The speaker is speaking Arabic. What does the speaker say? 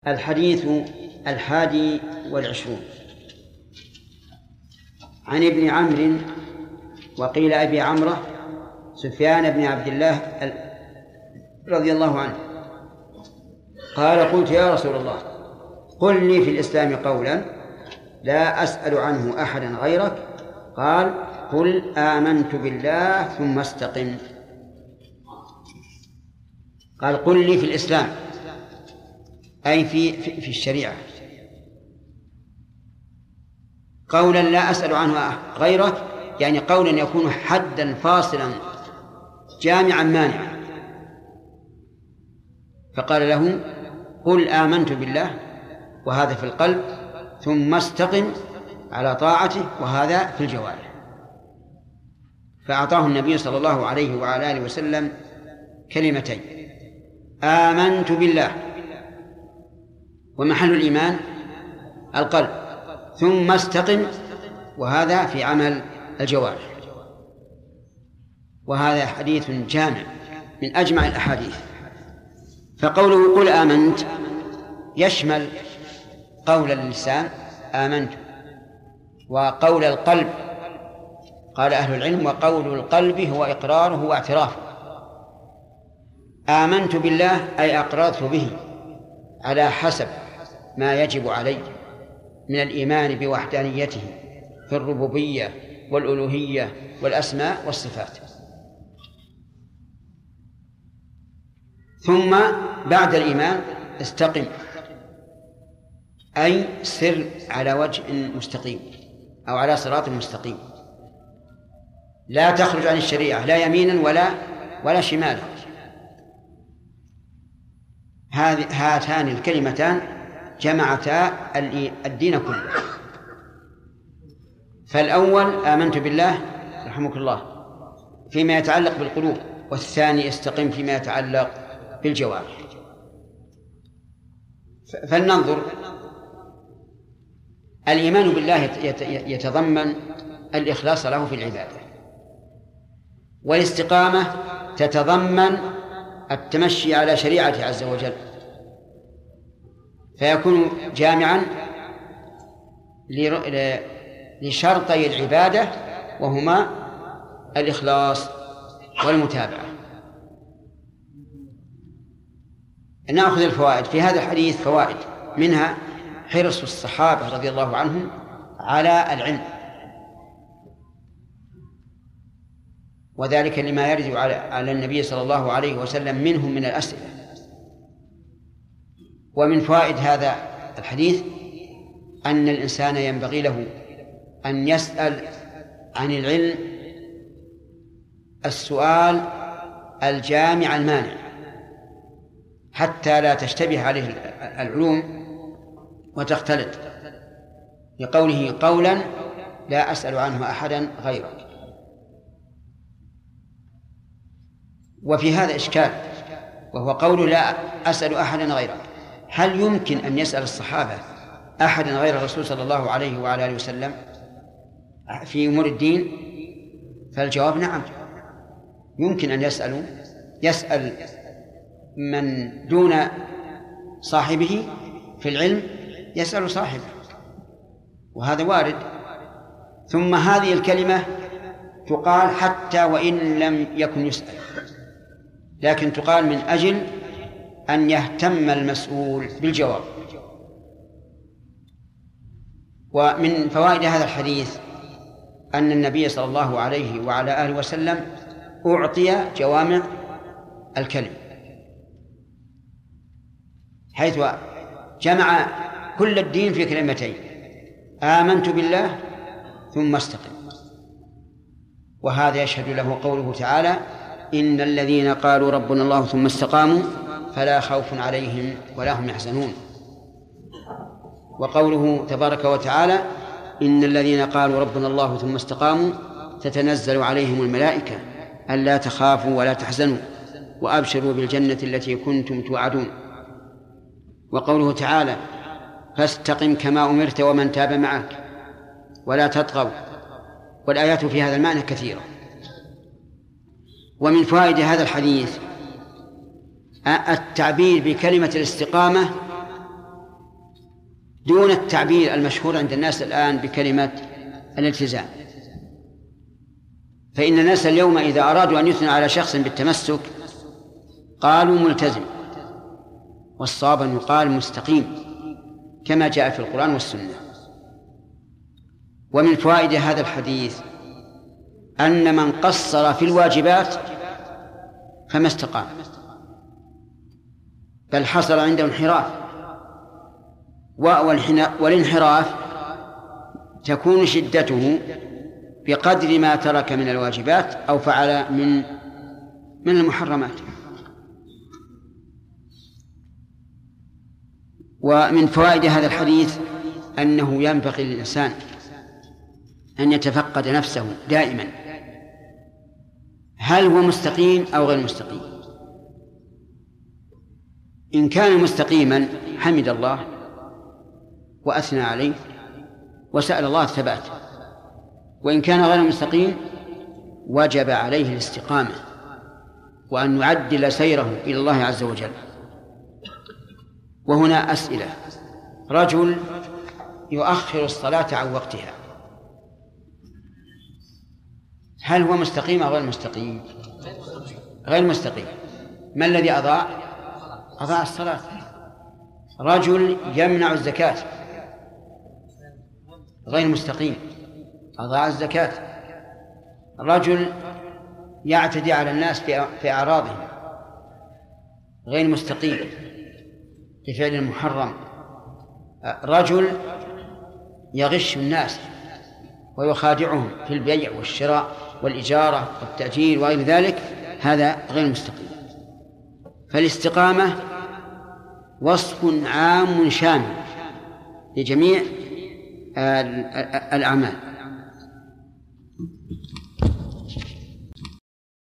الحديث 21 عن ابن عمرو وقيل أبي عمرو سفيان بن عبد الله رضي الله عنه قال: قلت يا رسول الله قل لي في الإسلام قولا لا أسأل عنه أحدا غيرك. قال: قل آمنت بالله ثم استقم. قال: قل لي في الإسلام، أي في الشريعة، قولا لا أسأل عنه غيرك، يعني قولا يكون حدا فاصلا جامعا مانعا. فقال له: قل آمنت بالله، وهذا في القلب، ثم استقم على طاعته، وهذا في الجوارح. فأعطاه النبي صلى الله عليه وعلى آله وسلم كلمتين: آمنت بالله، ومحل الإيمان القلب، ثم استقم، وهذا في عمل الجوارح. وهذا حديث جامع من أجمع الأحاديث. فقوله قل آمنت يشمل قول اللسان آمنت، وقول القلب. قال أهل العلم: وقول القلب هو إقراره واعترافه. آمنت بالله أي أقررت به على حسب ما يجب علي من الإيمان بوحدانيته في الربوبية والألوهية والأسماء والصفات. ثم بعد الإيمان استقم، أي سر على وجه مستقيم أو على صراط مستقيم، لا تخرج عن الشريعة لا يمينا ولا شمالا. هاتان الكلمتان جمعتا الدين كله. فالأول آمنت بالله رحمك الله فيما يتعلق بالقلوب، والثاني استقم فيما يتعلق بالجوارح. فلننظر. الإيمان بالله يتضمن الإخلاص له في العبادة، والاستقامة تتضمن التمشي على شريعته عز وجل، فيكون جامعا لشرطي العبادة، وهما الإخلاص والمتابعة. نأخذ الفوائد في هذا الحديث. فوائد منها حرص الصحابة رضي الله عنهم على العلم، وذلك لما يرد على النبي صلى الله عليه وسلم منهم من الأسئلة. ومن فوائد هذا الحديث أن الإنسان ينبغي له أن يسأل عن العلم السؤال الجامع المانع، حتى لا تشتبه عليه العلوم وتختلط، لقوله قولا لا أسأل عنه أحدا غيرك. وفي هذا إشكال، وهو قول لا أسأل أحدا غيرك. هل يمكن أن يسأل الصحابة أحدا غير الرسول صلى الله عليه وعلى آله وسلم في أمور الدين؟ فالجواب نعم، يمكن أن يسأل من دون صاحبه في العلم، يسأل صاحبه، وهذا وارد. ثم هذه الكلمة تقال حتى وإن لم يكن يسأل، لكن تقال من أجل أن يهتم المسؤول بالجواب. ومن فوائد هذا الحديث أن النبي صلى الله عليه وعلى آله وسلم أعطي جوامع الكلم، حيث جمع كل الدين في كلمتين: آمنت بالله ثم استقم. وهذا يشهد له قوله تعالى: إن الذين قالوا ربنا الله ثم استقاموا فلا خوف عليهم ولا هم يحزنون. وقوله تبارك وتعالى: إن الذين قالوا ربنا الله ثم استقاموا تتنزل عليهم الملائكة ألا تخافوا ولا تحزنوا وأبشروا بالجنة التي كنتم توعدون. وقوله تعالى: فاستقم كما أمرت ومن تاب معك ولا تطغوا. والآيات في هذا المعنى كثيرة. ومن فوائد هذا الحديث التعبير بكلمة الاستقامة دون التعبير المشهور عند الناس الآن بكلمة الالتزام. فإن الناس اليوم إذا أرادوا أن يثنوا على شخص بالتمسك قالوا ملتزم، والصواب أن يقال مستقيم كما جاء في القرآن والسنة. ومن فوائد هذا الحديث أن من قصر في الواجبات فما استقام، بل حصل عنده انحراف، والانحراف تكون شدته بقدر ما ترك من الواجبات أو فعل من المحرمات. ومن فوائد هذا الحديث أنه ينبغي للإنسان أن يتفقد نفسه دائما، هل هو مستقيم أو غير مستقيم؟ إن كان مستقيما حمد الله وأثنى عليه وسأل الله الثبات، وإن كان غير مستقيم وجب عليه الاستقامة وأن يعدل سيره إلى الله عز وجل. وهنا أسئلة: رجل يؤخر الصلاة عن وقتها، هل هو مستقيم أو غير مستقيم؟ غير مستقيم. ما الذي أضاع؟ أضاع الصلاة. رجل يمنع الزكاة، غير مستقيم، أضاع الزكاة. رجل يعتدي على الناس في أعراضهم، غير مستقيم بفعل المحرم. رجل يغش الناس ويخادعهم في البيع والشراء والإجارة والتأجير وغير ذلك، هذا غير مستقيم. فالاستقامة وصف عام شامل لجميع الأعمال.